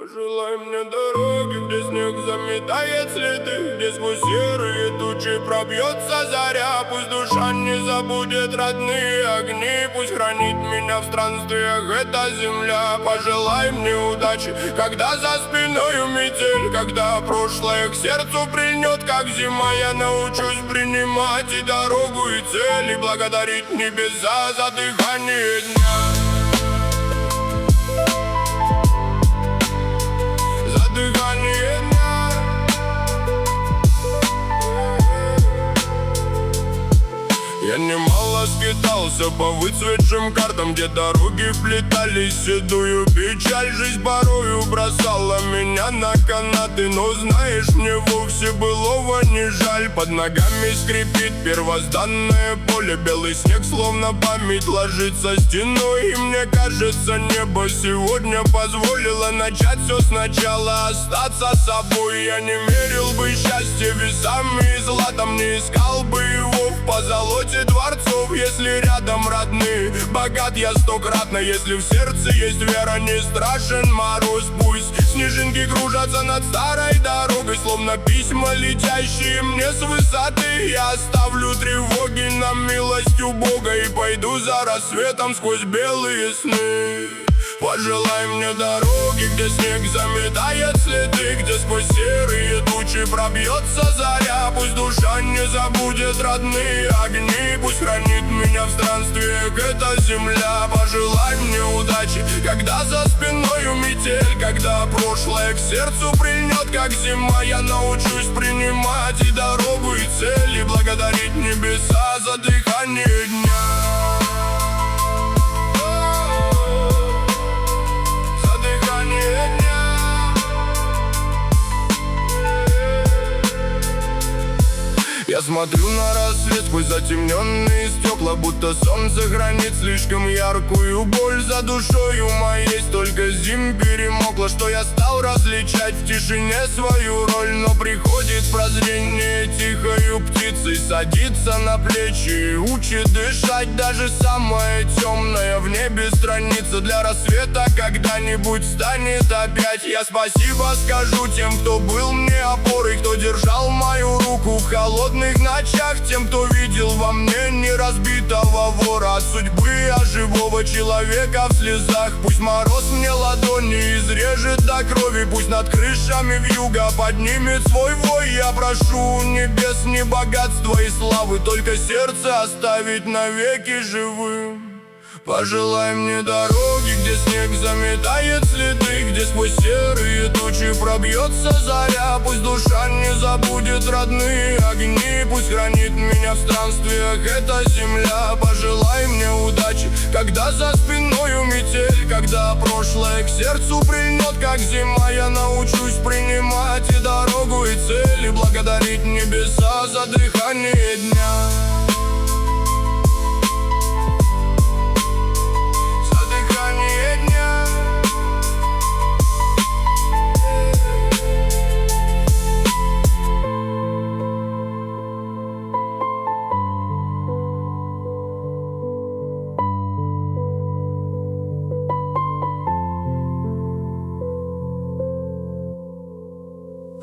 Пожелай мне дороги, где снег заметает следы, где сквозь серые тучи пробьется заря. Пусть душа не забудет родные огни, пусть хранит меня в странствиях эта земля. Пожелай мне удачи, когда за спиною метель, когда прошлое к сердцу прильнет, как зима. Я научусь принимать и дорогу, и цель, и благодарить небеса за дыхание дня. Дыхание дня. Я немало скитался по выцветшим картам, где дороги вплетались в седую печаль. Жизнь порою бросала меня на канаты, но знаешь, мне вовсе былого не жаль. Под ногами скрипит первозданное поле, белый снег словно память ложится стеной. И мне кажется, небо сегодня позволило начать все сначала, остаться собой. Я не мерил бы счастье весами и златом, не искал бы его в позолоте дворцов. Если рядом родные, богат я стократно. Если в сердце есть вера, не страшен мороз. Пусть снежинки кружатся над старой дорогой, словно письма, летящие мне с высоты. Я оставлю тревоги на милость у Бога и пойду за рассветом сквозь белые сны. Пожелай мне дороги, где снег заметает следы, где сквозь серые тучи пробьется заря. Пусть душа не забудет родные огни, пусть хранит меня в странствиях эта земля. Пожелай мне удачи, когда за спиною метель, когда прошлое к сердцу прильнет, как зима. Я научусь принимать и дорогу, и цель, и благодарить небеса за дыхание дня. Я смотрю на рассвет сквозь затемненные стекла, будто солнце хранит слишком яркую боль. За душою моей столько зим перемокло, что я стал различать в тишине свою роль. Но приходит прозрение тихою птицей, садится на плечи и учит дышать. Даже самая темная в небе страница для рассвета когда-нибудь станет опять. Я спасибо скажу тем, кто был мне опорой, кто держал мою руку в холодных ночах, тем, кто видел во мне не разбитого вора от судьбы, а живого человека в слезах. Пусть мороз мне ладони изрежет до крови, пусть над крышами вьюга поднимет свой вой. Я прошу у небес не богатства и славы, только сердце оставить навеки живым. Пожелай мне дороги, где снег заметает следы, где сквозь серые тучи пробьется заря. Пусть душа не забудет родные огни, пусть хранит меня в странствиях эта земля. Пожелай мне удачи, когда за спиною метель, когда прошлое к сердцу прильнет, как зима. Я научусь принимать и дорогу, и цель, и благодарить небеса за дыхание дня.